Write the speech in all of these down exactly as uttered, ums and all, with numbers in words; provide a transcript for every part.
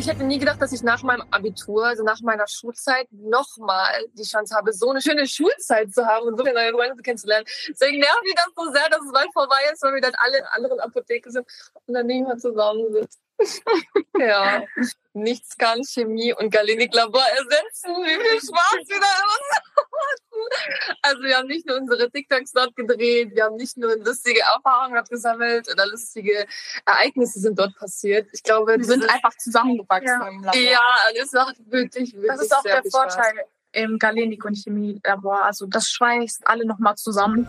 Ich hätte nie gedacht, dass ich nach meinem Abitur, also nach meiner Schulzeit, nochmal die Chance habe, so eine schöne Schulzeit zu haben und so viele neue Freunde kennenzulernen. Deswegen nervt mich das so sehr, dass es bald vorbei ist, weil wir dann alle in anderen Apotheken sind und dann nicht mehr zusammensitzt. Ja, nichts kann Chemie und Galenik-Labor ersetzen. Wie viel Spaß wir da immer hatten. Also wir haben nicht nur unsere TikToks dort gedreht, wir haben nicht nur lustige Erfahrungen dort gesammelt oder lustige Ereignisse sind dort passiert. Ich glaube, wir sind einfach zusammengewachsen ja. im Labor. Ja, das macht wirklich, wirklich Das ist auch sehr der viel Vorteil Spaß. Im Galenik- und Chemielabor. Also das schweißt alle nochmal zusammen.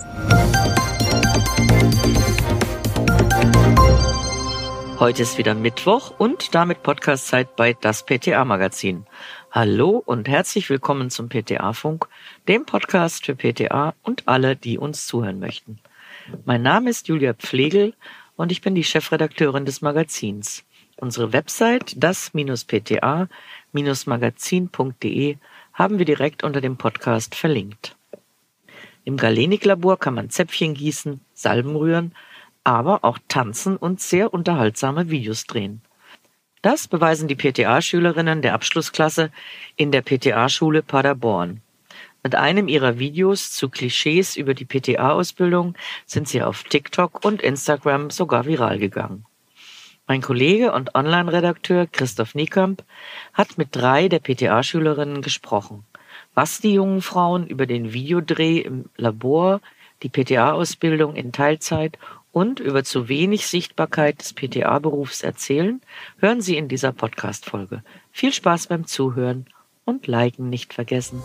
Heute ist wieder Mittwoch und damit Podcast-Zeit bei das P T A-Magazin. Hallo und herzlich willkommen zum P T A-Funk, dem Podcast für P T A und alle, die uns zuhören möchten. Mein Name ist Julia Pflegel und ich bin die Chefredakteurin des Magazins. Unsere Website, das P T A Magazin punkt de, haben wir direkt unter dem Podcast verlinkt. Im Galenik-Labor kann man Zäpfchen gießen, Salben rühren, aber auch tanzen und sehr unterhaltsame Videos drehen. Das beweisen die P T A-Schülerinnen der Abschlussklasse in der P T A-Schule Paderborn. Mit einem ihrer Videos zu Klischees über die P T A-Ausbildung sind sie auf TikTok und Instagram sogar viral gegangen. Mein Kollege und Online-Redakteur Christoph Niekamp hat mit drei der P T A-Schülerinnen gesprochen, was die jungen Frauen über den Videodreh im Labor, die P T A-Ausbildung in Teilzeit und über zu wenig Sichtbarkeit des P T A-Berufs erzählen, hören Sie in dieser Podcast-Folge. Viel Spaß beim Zuhören und Liken nicht vergessen.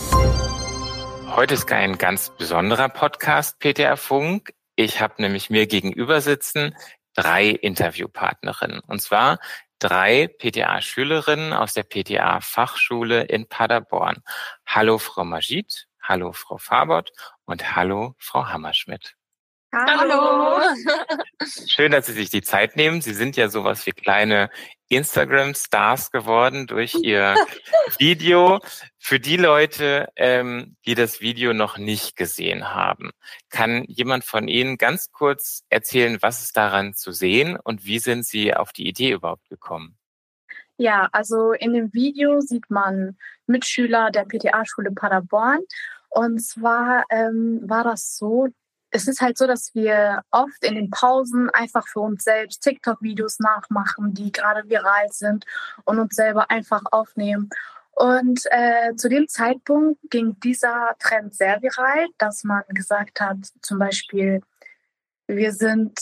Heute ist ein ganz besonderer Podcast P T A-Funk. Ich habe nämlich mir gegenüber sitzen drei Interviewpartnerinnen. Und zwar drei P T A-Schülerinnen aus der P T A-Fachschule in Paderborn. Hallo Frau Majid, hallo Frau Fabert und hallo Frau Hammerschmidt. Hallo! Schön, dass Sie sich die Zeit nehmen. Sie sind ja sowas wie kleine Instagram-Stars geworden durch Ihr Video. Für die Leute, ähm, die das Video noch nicht gesehen haben, kann jemand von Ihnen ganz kurz erzählen, was ist daran zu sehen und wie sind Sie auf die Idee überhaupt gekommen? Ja, also in dem Video sieht man Mitschüler der P T A-Schule Paderborn. Und zwar ähm, war das so, es ist halt so, dass wir oft in den Pausen einfach für uns selbst TikTok-Videos nachmachen, die gerade viral sind und uns selber einfach aufnehmen. Und äh, zu dem Zeitpunkt ging dieser Trend sehr viral, dass man gesagt hat, zum Beispiel, wir sind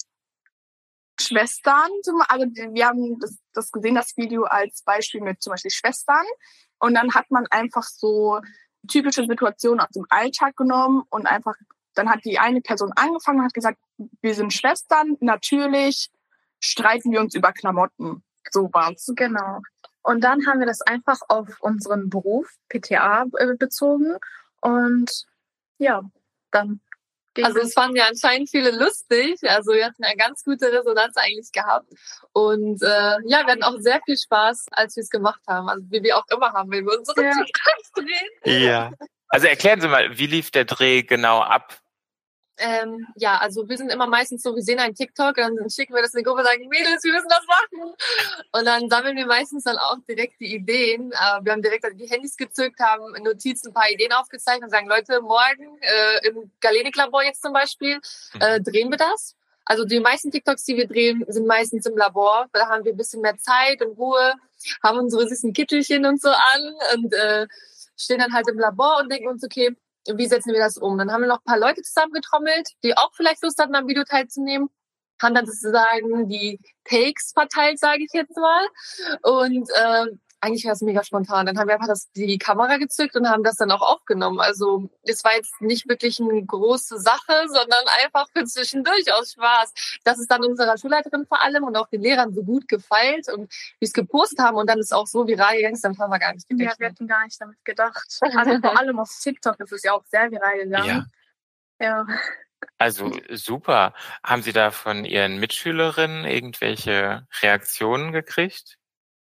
Schwestern. Also wir haben das, das gesehen, das Video als Beispiel mit zum Beispiel Schwestern. Und dann hat man einfach so typische Situationen aus dem Alltag genommen und einfach dann hat die eine Person angefangen und hat gesagt, wir sind Schwestern, natürlich streiten wir uns über Klamotten. So war's. Genau. Und dann haben wir das einfach auf unseren Beruf P T A bezogen. Und ja, dann ging Also es fanden ja anscheinend viele lustig. Also wir hatten eine ganz gute Resonanz eigentlich gehabt. Und äh, ja, wir hatten auch sehr viel Spaß, als wir es gemacht haben. Also wie wir auch immer haben, wenn wir unsere Ja. TikToks drehen. Ja. Also erklären Sie mal, wie lief der Dreh genau ab? Ähm, ja, also wir sind immer meistens so, wir sehen einen TikTok, dann schicken wir das in die Gruppe und sagen, Mädels, wir müssen das machen. Und dann sammeln wir meistens dann auch direkt die Ideen. Äh, wir haben direkt die Handys gezückt, haben in Notizen ein paar Ideen aufgezeichnet und sagen, Leute, morgen äh, im Galenik-Labor jetzt zum Beispiel äh, drehen wir das. Also die meisten TikToks, die wir drehen, sind meistens im Labor. Da haben wir ein bisschen mehr Zeit und Ruhe, haben unsere süßen Kittelchen und so an und äh, stehen dann halt im Labor und denken uns, okay, wie setzen wir das um? Dann haben wir noch ein paar Leute zusammengetrommelt, die auch vielleicht Lust hatten, am Video teilzunehmen. Haben dann sozusagen die Takes verteilt, sage ich jetzt mal. Und äh, eigentlich war es mega spontan. Dann haben wir einfach das, die Kamera gezückt und haben das dann auch aufgenommen. Also es war jetzt nicht wirklich eine große Sache, sondern einfach für zwischendurch aus Spaß. Das ist dann unserer Schulleiterin vor allem und auch den Lehrern so gut gefeilt und wie es gepostet haben und dann ist auch so viral gegangen, dann haben wir gar nicht gedacht. Ja, wir hatten gar nicht damit gedacht. Also vor allem auf TikTok ist es ja auch sehr viral gegangen. Ja. ja. Also super. Haben Sie da von Ihren Mitschülerinnen irgendwelche Reaktionen gekriegt?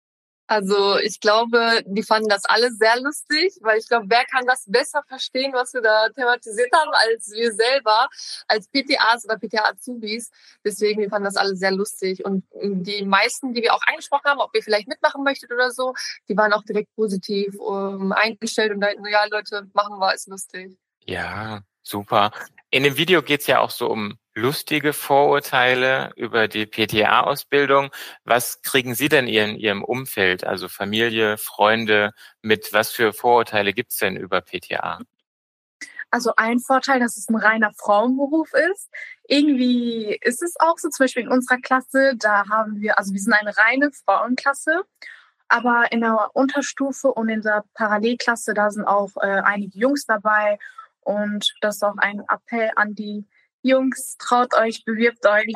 Also ich glaube, die fanden das alle sehr lustig, weil ich glaube, wer kann das besser verstehen, was wir da thematisiert haben, als wir selber, als P T As oder P T A-Azubis. Deswegen, wir fanden das alle sehr lustig. Und die meisten, die wir auch angesprochen haben, ob ihr vielleicht mitmachen möchtet oder so, die waren auch direkt positiv um, eingestellt und meinten, ja Leute, machen wir, ist lustig. Ja, super. In dem Video geht's ja auch so um lustige Vorurteile über die P T A-Ausbildung. Was kriegen Sie denn in Ihrem Umfeld, also Familie, Freunde, mit? Was für Vorurteile gibt's denn über P T A? Also ein Vorteil, dass es ein reiner Frauenberuf ist. Irgendwie ist es auch so, zum Beispiel in unserer Klasse, da haben wir, also wir sind eine reine Frauenklasse, aber in der Unterstufe und in der Parallelklasse, da sind auch äh, einige Jungs dabei. Und das ist auch ein Appell an die Jungs, traut euch, bewirbt euch.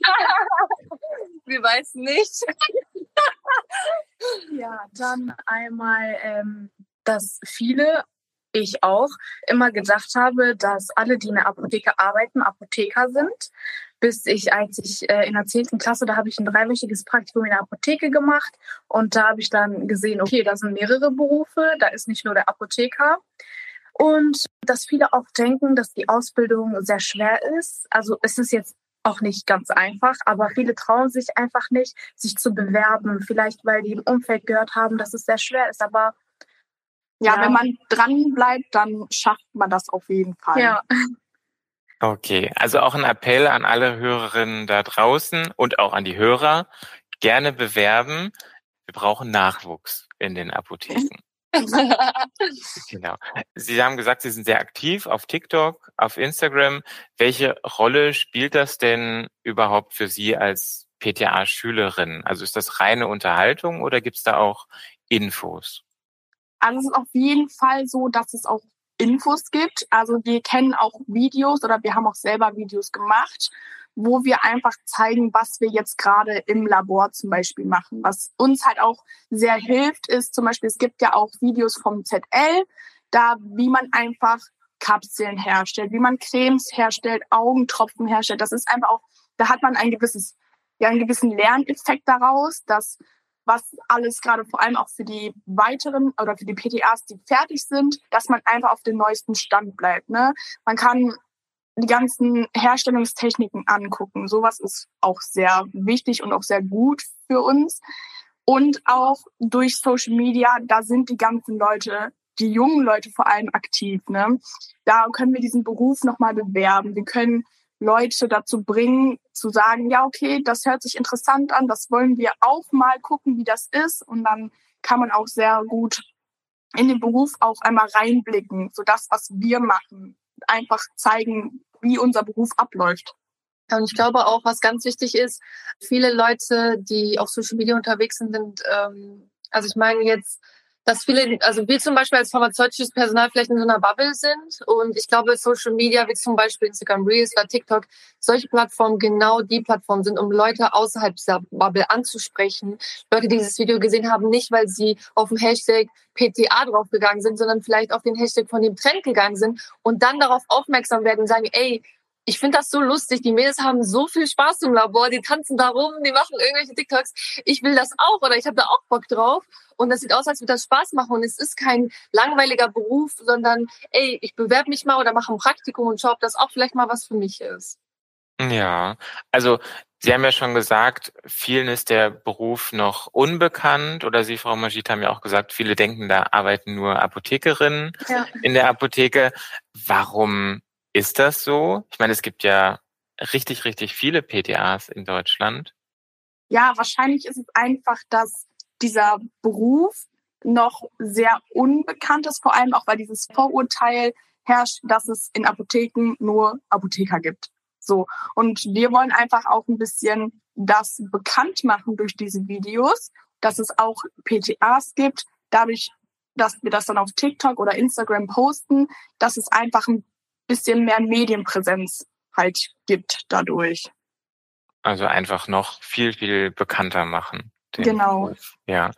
Wir weiß nicht. Ja, dann einmal, ähm, dass viele, ich auch, immer gedacht habe, dass alle, die in der Apotheke arbeiten, Apotheker sind. Bis ich, als ich äh, in der zehnten Klasse, da habe ich ein dreiwöchiges Praktikum in der Apotheke gemacht. Und da habe ich dann gesehen, okay, da sind mehrere Berufe, da ist nicht nur der Apotheker. Und dass viele auch denken, dass die Ausbildung sehr schwer ist. Also es ist jetzt auch nicht ganz einfach, aber viele trauen sich einfach nicht, sich zu bewerben. Vielleicht, weil die im Umfeld gehört haben, dass es sehr schwer ist. Aber ja, ja, wenn man dran bleibt, dann schafft man das auf jeden Fall. Ja. Okay, also auch ein Appell an alle Hörerinnen da draußen und auch an die Hörer. Gerne bewerben. Wir brauchen Nachwuchs in den Apotheken. Genau. Sie haben gesagt, Sie sind sehr aktiv auf TikTok, auf Instagram. Welche Rolle spielt das denn überhaupt für Sie als P T A-Schülerin? Also ist das reine Unterhaltung oder gibt es da auch Infos? Also es ist auf jeden Fall so, dass es auch Infos gibt. Also wir kennen auch Videos oder wir haben auch selber Videos gemacht, wo wir einfach zeigen, was wir jetzt gerade im Labor zum Beispiel machen. Was uns halt auch sehr hilft, ist zum Beispiel, es gibt ja auch Videos vom Z L, da wie man einfach Kapseln herstellt, wie man Cremes herstellt, Augentropfen herstellt. Das ist einfach auch, da hat man ein gewisses, ja, einen gewissen Lerneffekt daraus, dass was alles gerade vor allem auch für die weiteren oder für die P T As, die fertig sind, dass man einfach auf dem neuesten Stand bleibt. Ne? Man kann die ganzen Herstellungstechniken angucken. Sowas ist auch sehr wichtig und auch sehr gut für uns. Und auch durch Social Media, da sind die ganzen Leute, die jungen Leute vor allem aktiv. Ne? Da können wir diesen Beruf nochmal bewerben. Wir können Leute dazu bringen, zu sagen, ja, okay, das hört sich interessant an, das wollen wir auch mal gucken, wie das ist. Und dann kann man auch sehr gut in den Beruf auch einmal reinblicken, so das, was wir machen, einfach zeigen, wie unser Beruf abläuft. Und ich glaube auch, was ganz wichtig ist, viele Leute, die auf Social Media unterwegs sind, sind ähm, also ich meine jetzt, dass viele, also wir zum Beispiel als pharmazeutisches Personal vielleicht in so einer Bubble sind. Und ich glaube, Social Media, wie zum Beispiel Instagram Reels oder TikTok, solche Plattformen genau die Plattformen sind, um Leute außerhalb dieser Bubble anzusprechen. Leute, die dieses Video gesehen haben, nicht weil sie auf den Hashtag P T A draufgegangen sind, sondern vielleicht auf den Hashtag von dem Trend gegangen sind und dann darauf aufmerksam werden und sagen, ey, ich finde das so lustig. Die Mädels haben so viel Spaß im Labor. Die tanzen da rum, die machen irgendwelche TikToks. Ich will das auch oder ich habe da auch Bock drauf. Und das sieht aus, als würde das Spaß machen. Und es ist kein langweiliger Beruf, sondern ey, ich bewerbe mich mal oder mache ein Praktikum und schaue, ob das auch vielleicht mal was für mich ist. Ja, also Sie haben ja schon gesagt, vielen ist der Beruf noch unbekannt. Oder Sie, Frau Majid, haben ja auch gesagt, viele denken, da arbeiten nur Apothekerinnen Ja. in der Apotheke. Warum ist das so? Ich meine, es gibt ja richtig, richtig viele P T As in Deutschland. Ja, wahrscheinlich ist es einfach, dass dieser Beruf noch sehr unbekannt ist, vor allem auch, weil dieses Vorurteil herrscht, dass es in Apotheken nur Apotheker gibt. So. Und wir wollen einfach auch ein bisschen das bekannt machen durch diese Videos, dass es auch P T As gibt, dadurch, dass wir das dann auf TikTok oder Instagram posten, dass es einfach ein bisschen mehr Medienpräsenz halt gibt dadurch. Also einfach noch viel, viel bekannter machen. Genau. Beruf. Ja.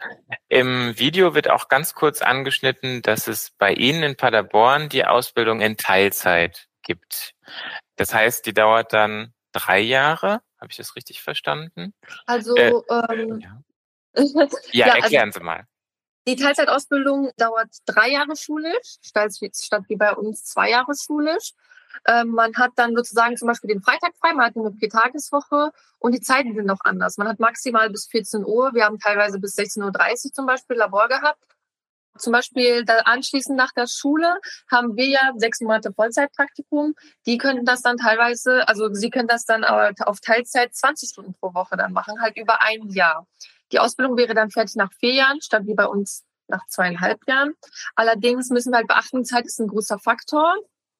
Im Video wird auch ganz kurz angeschnitten, dass es bei Ihnen in Paderborn die Ausbildung in Teilzeit gibt. Das heißt, die dauert dann drei Jahre. Habe ich das richtig verstanden? Also Äh, ähm, ja. Ja, ja, erklären also, Sie mal. Die Teilzeitausbildung dauert drei Jahre schulisch, statt, statt wie bei uns zwei Jahre schulisch. Ähm, man hat dann sozusagen zum Beispiel den Freitag frei, man hat eine Viertageswoche und die Zeiten sind noch anders. Man hat maximal bis vierzehn Uhr, wir haben teilweise bis sechzehn Uhr dreißig zum Beispiel Labor gehabt. Zum Beispiel da anschließend nach der Schule haben wir ja sechs Monate Vollzeitpraktikum. Die können das dann teilweise, also sie können das dann auf Teilzeit zwanzig Stunden pro Woche dann machen, halt über ein Jahr. Die Ausbildung wäre dann fertig nach vier Jahren, statt wie bei uns nach zweieinhalb Jahren. Allerdings müssen wir halt beachten, Zeit ist ein großer Faktor.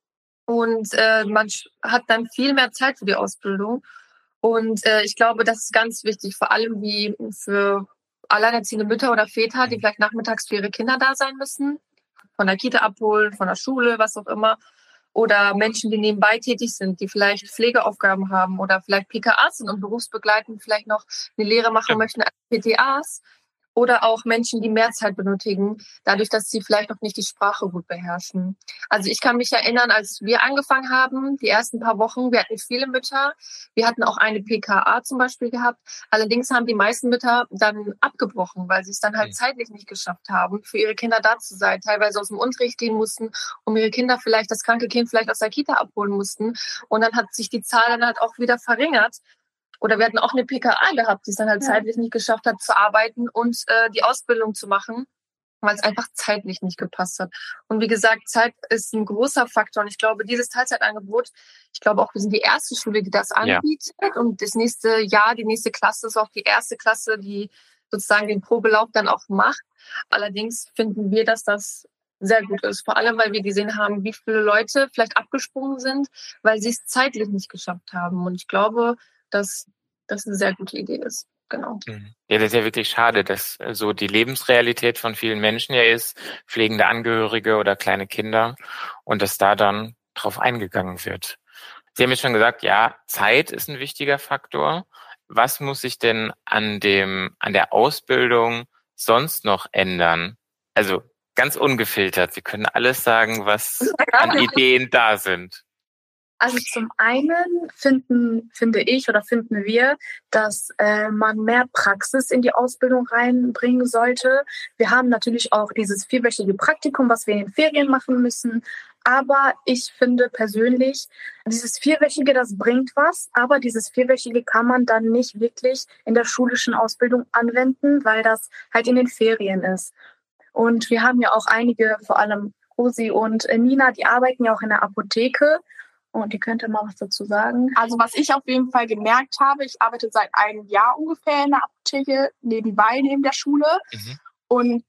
Und äh, man hat dann viel mehr Zeit für die Ausbildung. Und äh, ich glaube, das ist ganz wichtig, vor allem wie für alleinerziehende Mütter oder Väter, die vielleicht nachmittags für ihre Kinder da sein müssen, von der Kita abholen, von der Schule, was auch immer. Oder Menschen, die nebenbei tätig sind, die vielleicht Pflegeaufgaben haben oder vielleicht P K As sind und berufsbegleitend vielleicht noch eine Lehre machen ja. möchten als P T As. Oder auch Menschen, die mehr Zeit benötigen, dadurch, dass sie vielleicht noch nicht die Sprache gut beherrschen. Also ich kann mich erinnern, als wir angefangen haben, die ersten paar Wochen, wir hatten viele Mütter, wir hatten auch eine P K A zum Beispiel gehabt. Allerdings haben die meisten Mütter dann abgebrochen, weil sie es dann halt mhm. zeitlich nicht geschafft haben, für ihre Kinder da zu sein, teilweise aus dem Unterricht gehen mussten, um ihre Kinder vielleicht, das kranke Kind vielleicht aus der Kita abholen mussten. Und dann hat sich die Zahl dann halt auch wieder verringert. Oder wir hatten auch eine P K A gehabt, die es dann halt ja. zeitlich nicht geschafft hat, zu arbeiten und äh, die Ausbildung zu machen, weil es einfach zeitlich nicht gepasst hat. Und wie gesagt, Zeit ist ein großer Faktor. Und ich glaube, dieses Teilzeitangebot, ich glaube auch, wir sind die erste Schule, die das anbietet. Ja. Und das nächste Jahr, die nächste Klasse ist auch die erste Klasse, die sozusagen den Probelauf dann auch macht. Allerdings finden wir, dass das sehr gut ist. Vor allem, weil wir gesehen haben, wie viele Leute vielleicht abgesprungen sind, weil sie es zeitlich nicht geschafft haben. Und ich glaube, dass das eine sehr gute Idee ist. Genau. Ja, das ist ja wirklich schade, dass so die Lebensrealität von vielen Menschen ja ist, pflegende Angehörige oder kleine Kinder, und dass da dann drauf eingegangen wird. Sie haben jetzt schon gesagt, ja, Zeit ist ein wichtiger Faktor. Was muss sich denn an dem, an der Ausbildung sonst noch ändern? Also ganz ungefiltert. Sie können alles sagen, was an Ideen da sind. Also zum einen finden, finde ich oder finden wir, dass äh, man mehr Praxis in die Ausbildung reinbringen sollte. Wir haben natürlich auch dieses vierwöchige Praktikum, was wir in den Ferien machen müssen. Aber ich finde persönlich, dieses vierwöchige, das bringt was. Aber dieses vierwöchige kann man dann nicht wirklich in der schulischen Ausbildung anwenden, weil das halt in den Ferien ist. Und wir haben ja auch einige, vor allem Rosi und Nina, die arbeiten ja auch in der Apotheke. Und die könnte mal was dazu sagen. Also was ich auf jeden Fall gemerkt habe, ich arbeite seit einem Jahr ungefähr in der Apotheke nebenbei, neben der Schule. Mhm. Und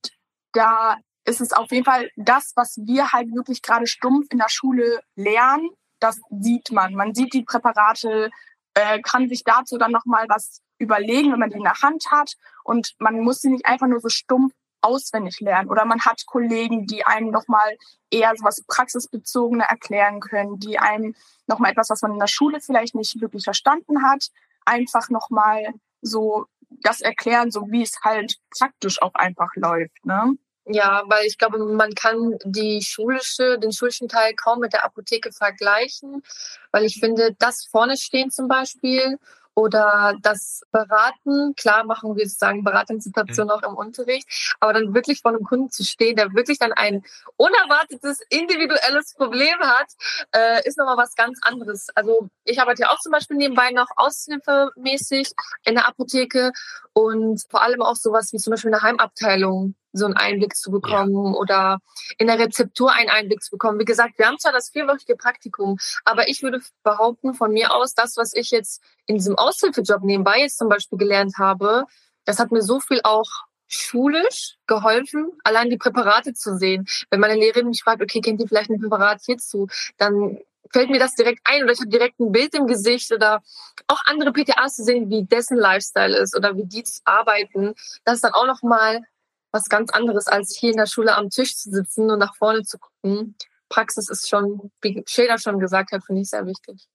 da ist es auf jeden Fall das, was wir halt wirklich gerade stumpf in der Schule lernen, das sieht man. Man sieht die Präparate, äh, kann sich dazu dann nochmal was überlegen, wenn man die in der Hand hat. Und man muss sie nicht einfach nur so stumpf auswendig lernen. Oder man hat Kollegen, die einem nochmal eher so was Praxisbezogener erklären können, die einem nochmal etwas, was man in der Schule vielleicht nicht wirklich verstanden hat, einfach nochmal so das erklären, so wie es halt praktisch auch einfach läuft, ne? Ja, weil ich glaube, man kann die schulische, den schulischen Teil kaum mit der Apotheke vergleichen, weil ich finde, das vorne stehen zum Beispiel oder das Beraten, klar machen wir sozusagen Beratungssituationen auch im Unterricht, aber dann wirklich vor einem Kunden zu stehen, der wirklich dann ein unerwartetes, individuelles Problem hat, äh, ist nochmal was ganz anderes. Also ich arbeite ja auch zum Beispiel nebenbei noch aushilfemäßig in der Apotheke und vor allem auch sowas wie zum Beispiel eine Heimabteilung, so einen Einblick zu bekommen ja. oder in der Rezeptur einen Einblick zu bekommen. Wie gesagt, wir haben zwar das vierwöchige Praktikum, aber ich würde behaupten von mir aus, das, was ich jetzt in diesem Aushilfejob nebenbei jetzt zum Beispiel gelernt habe, das hat mir so viel auch schulisch geholfen, allein die Präparate zu sehen. Wenn meine Lehrerin mich fragt, okay, kennt ihr vielleicht ein Präparat hierzu, dann fällt mir das direkt ein oder ich habe direkt ein Bild im Gesicht oder auch andere P T As zu sehen, wie dessen Lifestyle ist oder wie die arbeiten. Das ist dann auch nochmal was ganz anderes, als hier in der Schule am Tisch zu sitzen und nach vorne zu gucken. Praxis ist schon, wie Sheila schon gesagt hat, finde ich sehr wichtig.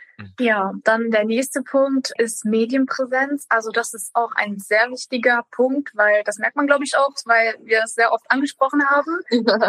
Ja, dann der nächste Punkt ist Medienpräsenz. Also das ist auch ein sehr wichtiger Punkt, weil das merkt man, glaube ich, auch, weil wir es sehr oft angesprochen haben.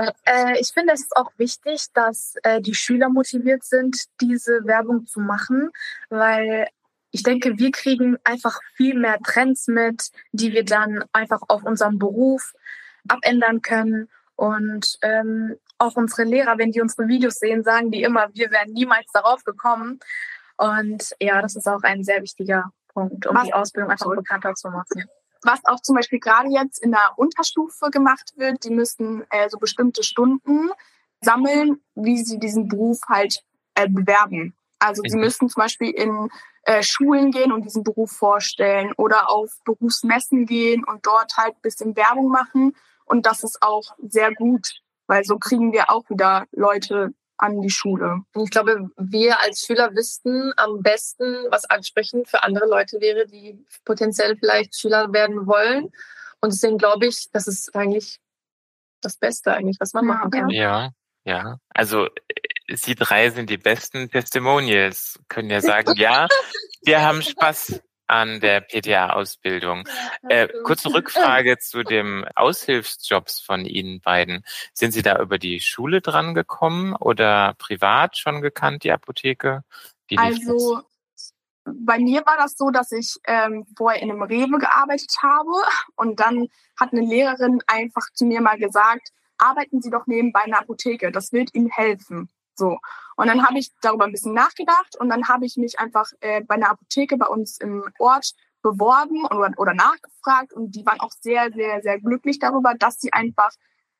äh, ich finde, es ist auch wichtig, dass äh, die Schüler motiviert sind, diese Werbung zu machen, weil ich denke, wir kriegen einfach viel mehr Trends mit, die wir dann einfach auf unserem Beruf abändern können. Und ähm, auch unsere Lehrer, wenn die unsere Videos sehen, sagen die immer, wir wären niemals darauf gekommen. Und ja, das ist auch ein sehr wichtiger Punkt, um was, die Ausbildung einfach bekannter zu machen. Was auch zum Beispiel gerade jetzt in der Unterstufe gemacht wird, die müssen äh, so bestimmte Stunden sammeln, wie sie diesen Beruf halt äh, bewerben. Also sie müssen zum Beispiel in äh, Schulen gehen und diesen Beruf vorstellen oder auf Berufsmessen gehen und dort halt ein bisschen Werbung machen. Und das ist auch sehr gut, weil so kriegen wir auch wieder Leute an die Schule. Und ich glaube, wir als Schüler wüssten am besten, was ansprechend für andere Leute wäre, die potenziell vielleicht Schüler werden wollen. Und deswegen glaube ich, das ist eigentlich das Beste eigentlich, was man machen kann. Ja, ja. Also Sie drei sind die besten Testimonials. Können ja sagen, ja, wir haben Spaß an der P T A-Ausbildung. Äh, kurze Rückfrage zu dem Aushilfsjobs von Ihnen beiden. Sind Sie da über die Schule dran gekommen oder privat schon gekannt, die Apotheke? Wie lief also das? Bei mir war das so, dass ich ähm, vorher in einem Rewe gearbeitet habe und dann hat eine Lehrerin einfach zu mir mal gesagt, arbeiten Sie doch nebenbei in der Apotheke, das wird Ihnen helfen. So. Und dann habe ich darüber ein bisschen nachgedacht und dann habe ich mich einfach äh, bei einer Apotheke bei uns im Ort beworben oder, oder nachgefragt und die waren auch sehr, sehr, sehr glücklich darüber, dass sie einfach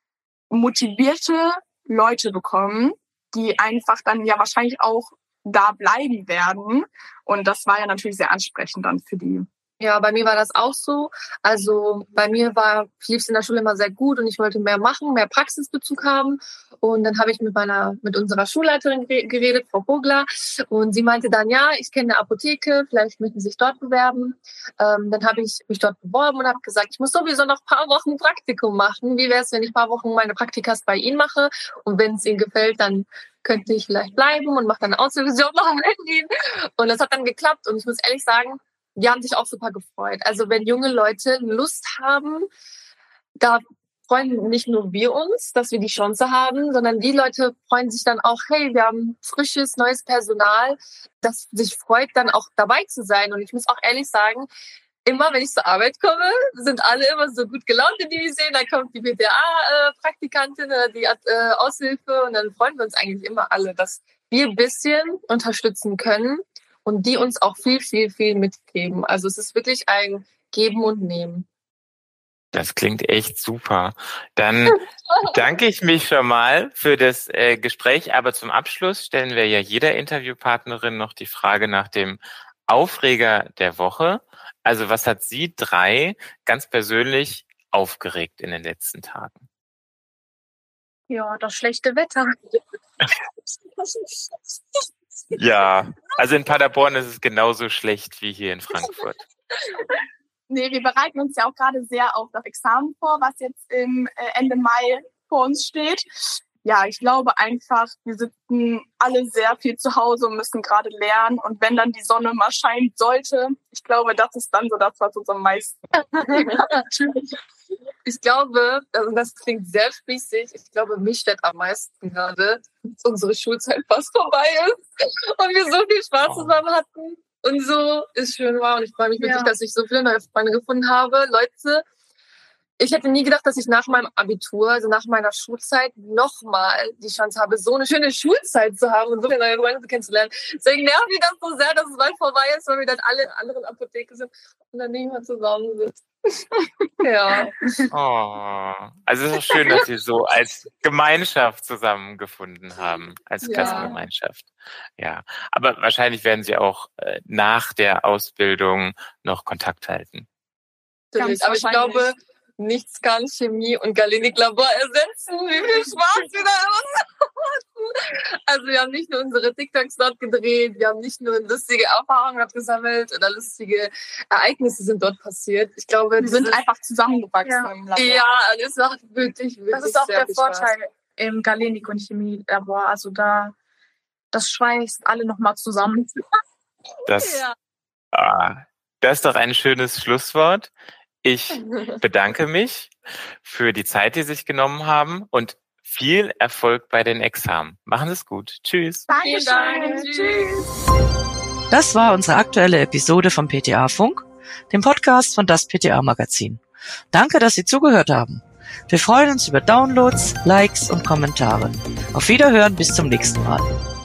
motivierte Leute bekommen, die einfach dann ja wahrscheinlich auch da bleiben werden. Und das war ja natürlich sehr ansprechend dann für die. Ja, bei mir war das auch so. Also bei mir war lief es in der Schule immer sehr gut und ich wollte mehr machen, mehr Praxisbezug haben. Und dann habe ich mit meiner, mit unserer Schulleiterin geredet, Frau Vogler, und sie meinte dann, ja, ich kenne eine Apotheke, vielleicht möchten Sie sich dort bewerben. Ähm, dann habe ich mich dort beworben und habe gesagt, ich muss sowieso noch ein paar Wochen Praktikum machen. Wie wäre es, wenn ich ein paar Wochen meine Praktikas bei Ihnen mache? Und wenn es Ihnen gefällt, dann könnte ich vielleicht bleiben und mache dann eine Ausbildung noch in Berlin. Und das hat dann geklappt und ich muss ehrlich sagen, die haben sich auch super gefreut. Also wenn junge Leute Lust haben, da freuen nicht nur wir uns, dass wir die Chance haben, sondern die Leute freuen sich dann auch, hey, wir haben frisches, neues Personal, das sich freut, dann auch dabei zu sein. Und ich muss auch ehrlich sagen, immer wenn ich zur Arbeit komme, sind alle immer so gut gelaunt, die wir sehen. Dann kommt die P T A-Praktikantin oder die äh, Aushilfe und dann freuen wir uns eigentlich immer alle, dass wir ein bisschen unterstützen können und die uns auch viel, viel, viel mitgeben. Also es ist wirklich ein Geben und Nehmen. Das klingt echt super. Dann danke ich mich schon mal für das äh, Gespräch. Aber zum Abschluss stellen wir ja jeder Interviewpartnerin noch die Frage nach dem Aufreger der Woche. Also was hat Sie drei ganz persönlich aufgeregt in den letzten Tagen? Ja, das schlechte Wetter. Ja, also in Paderborn ist es genauso schlecht wie hier in Frankfurt. Nee, wir bereiten uns ja auch gerade sehr auf das Examen vor, was jetzt im Ende Mai vor uns steht. Ja, ich glaube einfach, wir sitzen alle sehr viel zu Hause und müssen gerade lernen. Und wenn dann die Sonne mal scheinen sollte, ich glaube, das ist dann so das, was uns am meisten... Ich glaube, also das klingt sehr spießig, ich glaube, mich stört am meisten gerade, dass unsere Schulzeit fast vorbei ist und wir so viel Spaß zusammen hatten und so ist schön war. Und ich freue mich wirklich, ja. dass ich so viele neue Freunde gefunden habe. Leute, ich hätte nie gedacht, dass ich nach meinem Abitur, also nach meiner Schulzeit, nochmal die Chance habe, so eine schöne Schulzeit zu haben und so viele neue Freunde kennenzulernen. Deswegen nervt mich das so sehr, dass es bald vorbei ist, weil wir dann alle in anderen Apotheken sind und dann nicht mehr zusammen sind. Ja. Oh, also es ist auch schön, dass Sie so als Gemeinschaft zusammengefunden haben, als Ja. Klassengemeinschaft. Ja, aber wahrscheinlich werden Sie auch äh, nach der Ausbildung noch Kontakt halten. Natürlich. Aber ich glaube, nichts kann Chemie und Galenik-Labor ersetzen. Wie viel Spaß wir da immer hatten. Also wir haben nicht nur unsere TikToks dort gedreht, wir haben nicht nur lustige Erfahrungen dort gesammelt oder lustige Ereignisse sind dort passiert. Ich glaube, wir sind einfach zusammengewachsen ja. im Labor. Ja, das macht wirklich, wirklich Das ist auch sehr der Vorteil Spaß. Im Galenik- und Chemie-Labor. Also da, das schweißt alle nochmal zusammen. Das, ja. ah, das ist doch ein schönes Schlusswort. Ich bedanke mich für die Zeit, die Sie sich genommen haben und viel Erfolg bei den Examen. Machen Sie es gut. Tschüss. Dankeschön. Tschüss. Das war unsere aktuelle Episode vom P T A-Funk, dem Podcast von das P T A-Magazin. Danke, dass Sie zugehört haben. Wir freuen uns über Downloads, Likes und Kommentare. Auf Wiederhören, bis zum nächsten Mal.